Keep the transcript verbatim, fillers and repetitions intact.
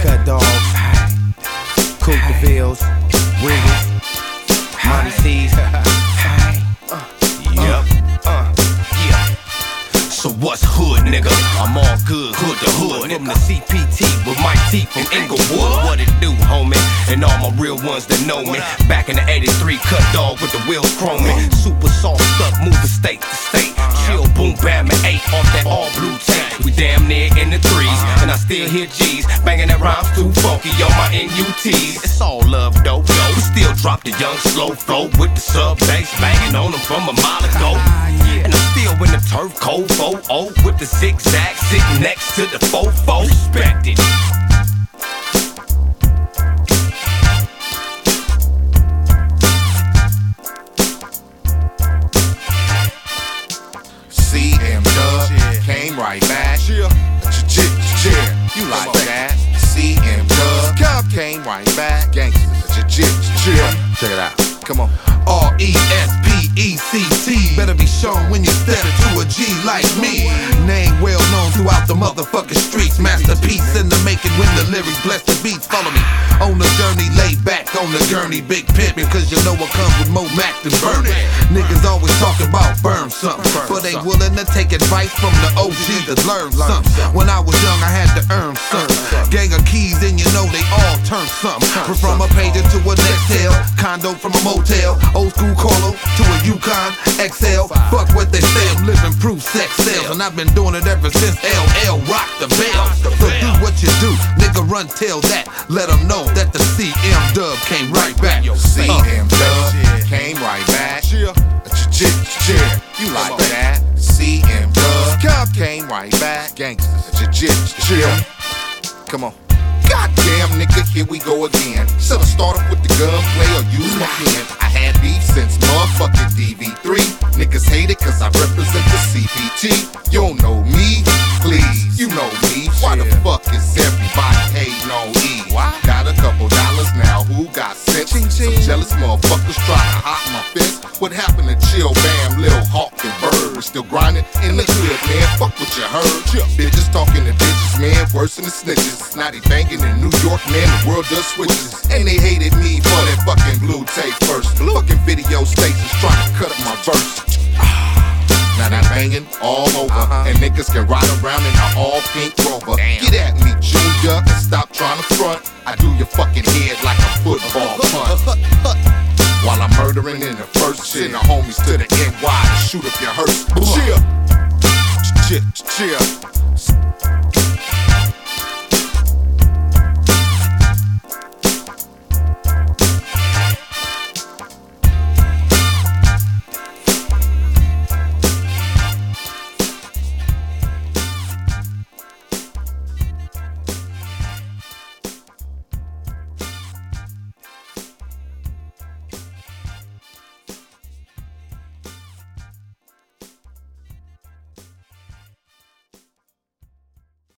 Cut dogs, Cougarvilles, Wiggles, Monty C's. Yep. Uh, yeah. So what's hood, nigga? I'm all good, hood to hood. From the C P T with Mike T from Inglewood. What it do, homie? And all my real ones that know me. Back in the eighty-three, cut dog with the wheels chroming. Super soft up, moving state to state. Chill, boom, bam, and eight off that all blue tape. We damn near in the threes, and I still hear G's banging that rhymes too funky on my N U Ts. It's all love, dope, though. We still drop the young slow flow with the sub bass banging on them from a mile ago. And I'm still in the turf cold four oh with the zigzag sitting next to the fofo. Respect it. C M Dub came right back. You like that? C M Dub came right back. Gangsters, check it out. Come on. R E S P E C T. Better be shown when you step to a G like me. Name well known throughout the motherfucking streets. Masterpiece in the making when the lyrics bless the beats. Follow me on the journey, laid back on the gurney. Big pimpin', cause you know what comes with more Mac than burn it. Niggas always talking about burn something, but they willing to take advice from the O G to learn something. When I was young, I had to earn something. Gang of keys, and you know they all turn something. From a pager to a Nextel, condo from a motel, old school Colo to a Yukon X L. Fuck what they say, I'm living proof sex sales, and I've been doing it ever since L L rocked the bell. So do what you do, nigga, run tell that. Let them know that the C M Dub came right back. C M Dub came right back. You like that? C M Dub came right back. Gangsters, come on. Goddamn, nigga, here we go again. Should've started with the gunplay or use my pen. I had beef since motherfucking D V three. Niggas hate it cause I represent the C P T. You don't know me? Please, you know me. Why the fuck is everybody hating on E? Got a couple dollars now, who got sent? Some jealous motherfuckers try to hop my fist. What happened to Chill Bam, Lil Hawk and Bird? Still grinding in the hood, man, fuck what you heard. Bitches talking to bitches, man, worse than the snitches. Snotty banging in New York, man, the world does switches. And they hated me for that fucking blue tape first. Fucking video stations trying to cut up my verse. Now that banging all over, uh-huh. And niggas can ride around in an all pink Rover. Damn. Get at me, Junior, and stop trying to front. I do your fucking head like a football punt. While I'm murdering in the first, send the homies to the N Y to shoot up your hearse. Cheer, cheer, cheer.